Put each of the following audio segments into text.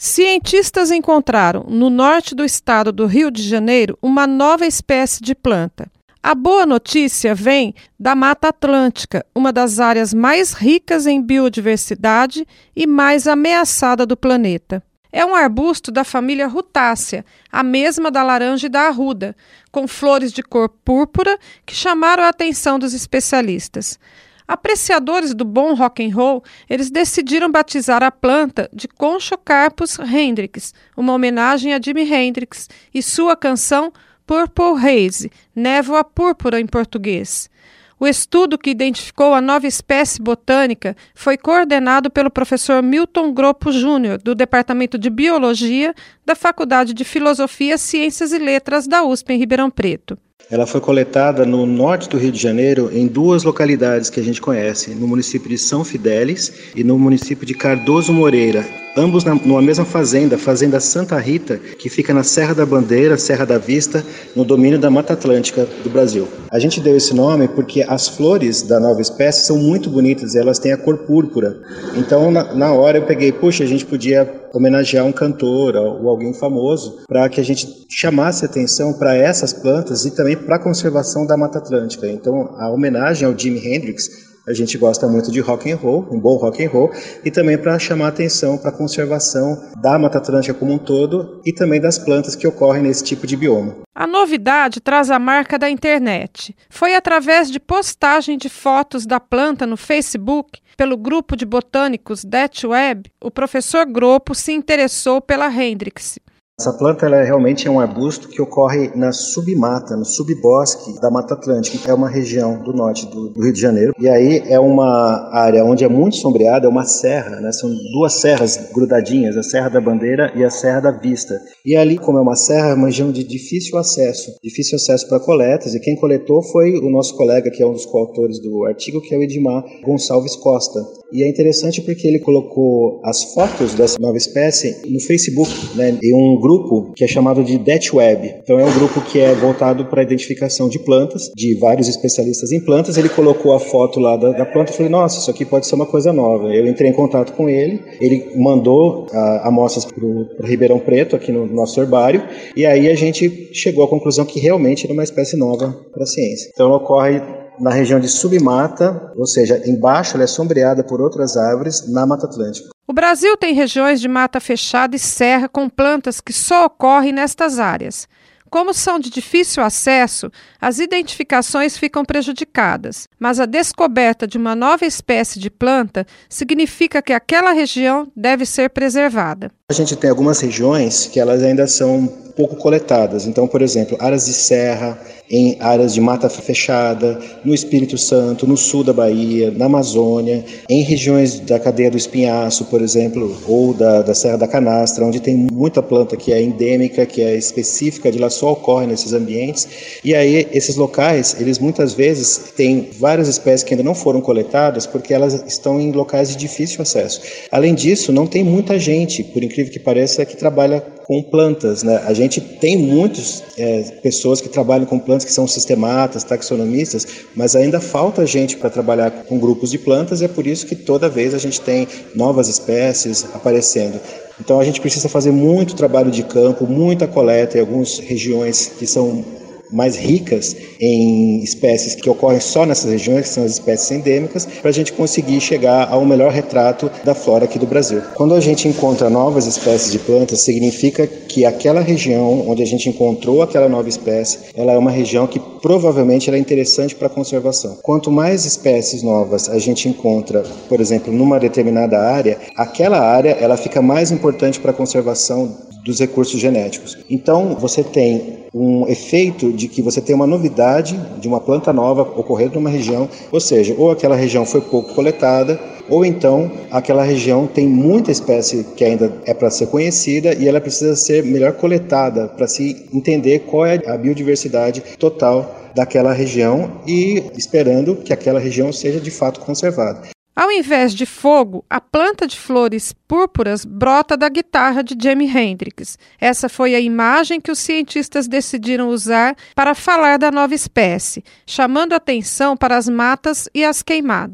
Cientistas encontraram, no norte do estado do Rio de Janeiro, uma nova espécie de planta. A boa notícia vem da Mata Atlântica, uma das áreas mais ricas em biodiversidade e mais ameaçada do planeta. É um arbusto da família Rutácea, a mesma da laranja e da arruda, com flores de cor púrpura que chamaram a atenção dos especialistas. Apreciadores do bom rock and roll, eles decidiram batizar a planta de Conchocarpus hendrix, uma homenagem a Jimi Hendrix e sua canção Purple Haze, névoa púrpura em português. O estudo que identificou a nova espécie botânica foi coordenado pelo professor Milton Gropo Júnior, do Departamento de Biologia da Faculdade de Filosofia, Ciências e Letras da USP em Ribeirão Preto. Ela foi coletada no norte do Rio de Janeiro, em duas localidades que a gente conhece, no município de São Fidélis e no município de Cardoso Moreira, ambos numa mesma fazenda, Fazenda Santa Rita, que fica na Serra da Bandeira, Serra da Vista, no domínio da Mata Atlântica do Brasil. A gente deu esse nome porque as flores da nova espécie são muito bonitas, elas têm a cor púrpura. Então, na hora eu peguei, a gente podia homenagear um cantor ou alguém famoso para que a gente chamasse atenção para essas plantas e também para a conservação da Mata Atlântica. Então, a homenagem ao Jimi Hendrix, a gente gosta muito de rock and roll, um bom rock and roll, e também para chamar atenção para a conservação da Mata Atlântica como um todo e também das plantas que ocorrem nesse tipo de bioma. A novidade traz a marca da internet. Foi através de postagem de fotos da planta no Facebook, pelo grupo de botânicos That Web, o professor Gropo se interessou pela Hendrix. Essa planta ela realmente é um arbusto que ocorre na submata, no subbosque da Mata Atlântica. É uma região do norte do Rio de Janeiro. E aí é uma área onde é muito sombreada, é uma serra, né? São duas serras grudadinhas, a Serra da Bandeira e a Serra da Vista. E ali, como é uma serra, é uma região de difícil acesso para coletas. E quem coletou foi o nosso colega, que é um dos coautores do artigo, que é o Edmar Gonçalves Costa. E é interessante porque ele colocou as fotos dessa nova espécie no Facebook, né? Em um grupo que é chamado de That Web. Então é um grupo que é voltado para a identificação de plantas, de vários especialistas em plantas. Ele colocou a foto lá da planta e falei, nossa, isso aqui pode ser uma coisa nova. Eu entrei em contato com ele mandou amostras para o Ribeirão Preto, aqui no nosso herbário, e aí a gente chegou à conclusão que realmente era uma espécie nova para a ciência. Então ela ocorre na região de submata, ou seja, embaixo ela é sombreada por outras árvores na Mata Atlântica. O Brasil tem regiões de mata fechada e serra com plantas que só ocorrem nestas áreas. Como são de difícil acesso, as identificações ficam prejudicadas, mas a descoberta de uma nova espécie de planta significa que aquela região deve ser preservada. A gente tem algumas regiões que elas ainda são pouco coletadas. Então, por exemplo, áreas de serra, em áreas de mata fechada, no Espírito Santo, no sul da Bahia, na Amazônia, em regiões da cadeia do Espinhaço, por exemplo, ou da Serra da Canastra, onde tem muita planta que é endêmica, que é específica de lá, só ocorre nesses ambientes. E aí, esses locais, eles muitas vezes têm várias espécies que ainda não foram coletadas, porque elas estão em locais de difícil acesso. Além disso, não tem muita gente, por incrível que pareça, que trabalha com plantas, né? A gente tem muitas pessoas que trabalham com plantas que são sistematas, taxonomistas, mas ainda falta gente para trabalhar com grupos de plantas e é por isso que toda vez a gente tem novas espécies aparecendo. Então a gente precisa fazer muito trabalho de campo, muita coleta em algumas regiões que são mais ricas em espécies que ocorrem só nessas regiões, que são as espécies endêmicas, para a gente conseguir chegar ao melhor retrato da flora aqui do Brasil. Quando a gente encontra novas espécies de plantas, significa que aquela região onde a gente encontrou aquela nova espécie, ela é uma região que provavelmente ela é interessante para a conservação. Quanto mais espécies novas a gente encontra, por exemplo, numa determinada área, aquela área ela fica mais importante para a conservação dos recursos genéticos. Então, você tem um efeito de que você tem uma novidade de uma planta nova ocorrendo numa região, ou seja, ou aquela região foi pouco coletada, ou então aquela região tem muita espécie que ainda é para ser conhecida e ela precisa ser melhor coletada para se entender qual é a biodiversidade total daquela região e esperando que aquela região seja de fato conservada. Ao invés de fogo, a planta de flores púrpuras brota da guitarra de Jimi Hendrix. Essa foi a imagem que os cientistas decidiram usar para falar da nova espécie, chamando atenção para as matas e as queimadas.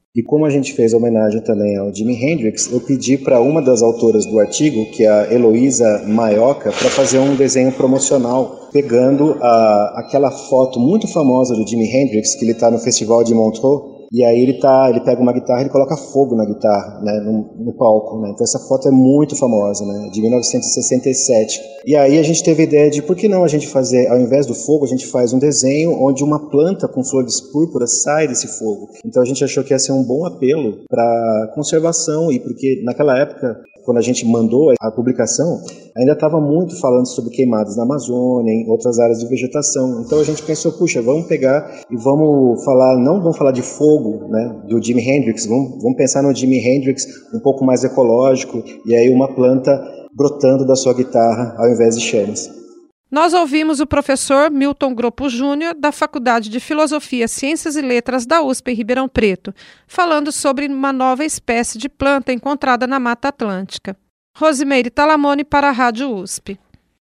E como a gente fez homenagem também ao Jimi Hendrix, eu pedi para uma das autoras do artigo, que é a Heloísa Maioca, para fazer um desenho promocional, pegando aquela foto muito famosa do Jimi Hendrix, que ele está no Festival de Montreux, e aí ele pega uma guitarra e ele coloca fogo na guitarra, né, no palco, né? Então essa foto é muito famosa, né, de 1967. E aí a gente teve a ideia de por que não a gente fazer, ao invés do fogo, a gente faz um desenho onde uma planta com flores púrpuras sai desse fogo. Então a gente achou que ia ser um bom apelo para conservação, e porque naquela época, quando a gente mandou a publicação, ainda estava muito falando sobre queimadas na Amazônia, em outras áreas de vegetação. Então a gente pensou, puxa, vamos pegar e vamos falar, não vamos falar de fogo, né, do Jimi Hendrix, vamos pensar no Jimi Hendrix um pouco mais ecológico, e aí uma planta brotando da sua guitarra ao invés de chamas. Nós ouvimos o professor Milton Groppo Júnior, da Faculdade de Filosofia, Ciências e Letras da USP em Ribeirão Preto, falando sobre uma nova espécie de planta encontrada na Mata Atlântica. Rosimeire Talamone para a Rádio USP.